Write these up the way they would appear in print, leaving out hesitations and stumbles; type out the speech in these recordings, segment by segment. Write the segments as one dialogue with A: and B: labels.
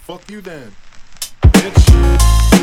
A: Fuck you then, bitch.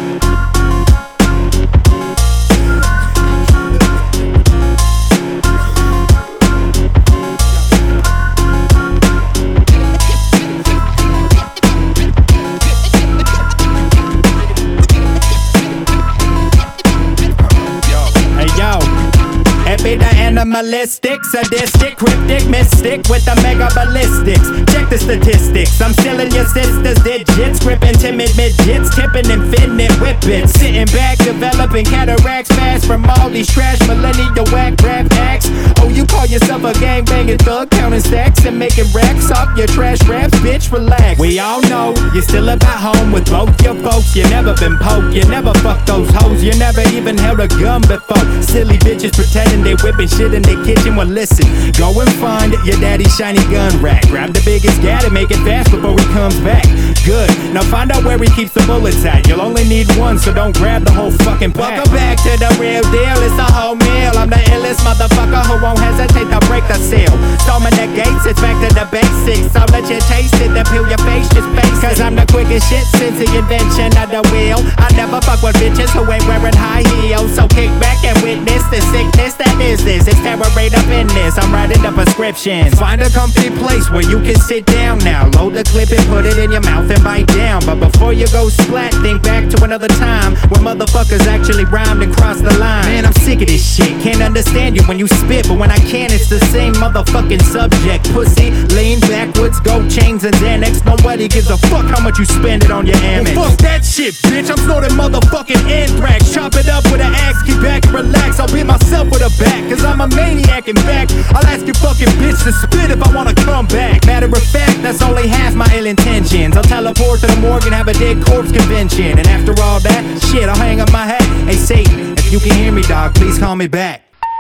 B: Be the animalistic, sadistic, cryptic, mystic with the mega ballistics. Check the statistics, I'm stealing your sister's digits, gripping timid midgets, tipping infinite whippets. Sitting back, developing cataracts fast from all these trash millennial whack rap acts. Oh, you call yourself a gangbanging thug, counting stacks and making racks off your trash raps, bitch, relax. We all know you're still about home with both your folks. You never been poked, you never fucked those hoes, you never even held a gun before. Silly bitches pretending they whipping shit in their kitchen. Well, listen, go and find your daddy's shiny gun rack. Grab the biggest gat and make it fast before he comes back. Good, now find out where he keeps the bullets at. You'll only need one, so don't grab the whole fucking pack. Welcome back to the real deal, it's a whole meal. I'm the illest motherfucker who won't hesitate to break the seal. Storming the gates, it's back to the basics. I'll let you taste it, then peel your face, just face it. Cause I'm the quickest shit since the invention of the wheel. I never fuck with bitches who ain't wearing high heels. So kick back and witness the sickness that is this. It's terror right up in this, I'm writing the prescriptions. Find a comfy place where you can sit down now. Load the clip and put it in your mouth and bite down. But before you go splat, think back to another time when motherfuckers actually rhymed and crossed the line. Man, I'm sick of this shit, can't understand you when you spit, but when I can, it's the same motherfucking subject. Pussy, lean backwards, gold chains and Xanax. Nobody gives a fuck how much you spend it on your Amex. Well, fuck that shit, bitch, I'm snorting motherfucking anthrax. Chop it up with an axe, keep back and relax. I'll beat myself with a bat, cause I'm a maniac in fact. I'll ask your fucking bitch to split if I wanna come back. Matter of fact, that's only half my ill intentions. I'll teleport to the morgue and have a dead corpse convention. And after all that, shit, I'll hang up my hat. Hey Satan, if you can hear me, dog, please call me back.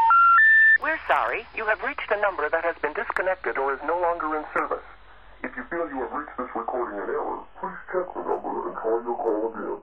C: We're sorry, you have reached a number that has been disconnected or is no longer in service. If you feel you have reached this recording in error, please check the number and try your call again.